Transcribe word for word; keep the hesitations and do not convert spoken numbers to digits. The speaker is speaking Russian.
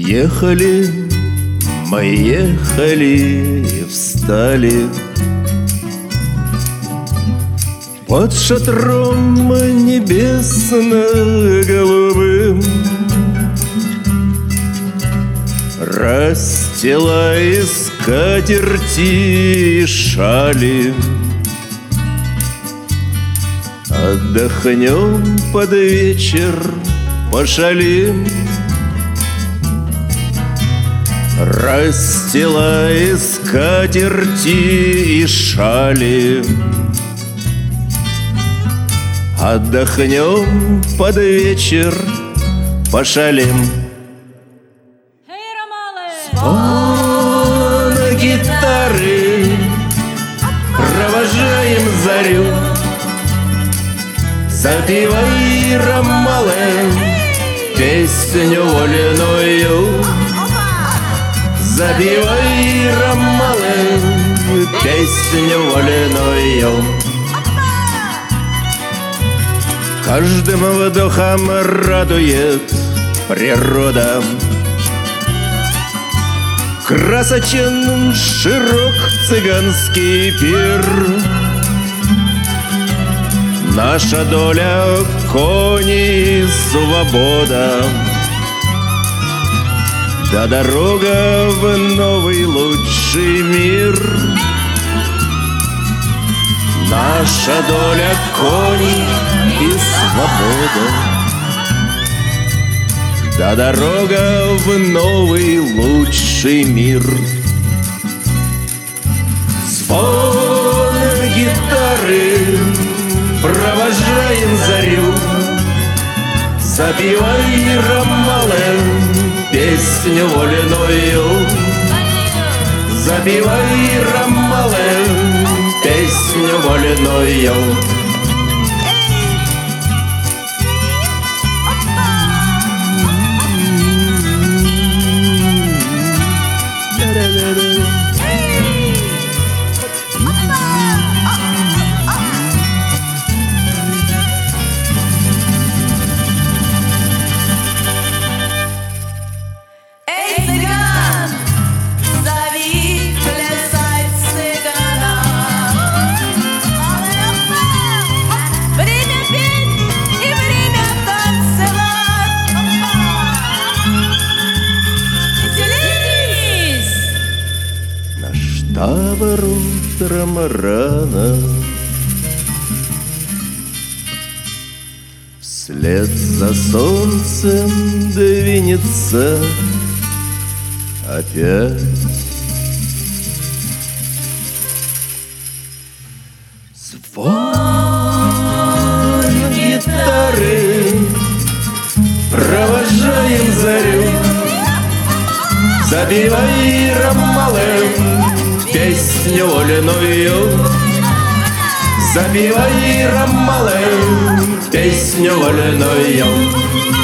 Ехали, мы ехали и встали под шатром небесно-голубым, расстилая скатерти и шали. Отдохнем под вечер, пошалим, расстилая скатерти и шали. Отдохнем под вечер, пошалим. Звон гитары, провожаем зарю. Запивай, ромале, песню вольную. Запивай, ромале, песню вольную. Каждым вдохом радует природа. Красочен, широк цыганский пир. Наша доля — кони и свобода, да дорога в новый лучший мир. Наша доля — кони и свобода, да дорога в новый лучший мир. Звон гитары, провожаем зарю. Запивай, ромале, песню вольную. Запивай, ромале, песню вольную. Тавр утром рано вслед за солнцем двинется опять. Звон гитары, провожаем зарю. Запивай, ромале, песню вольную. Запивай, ромале, песню вольную.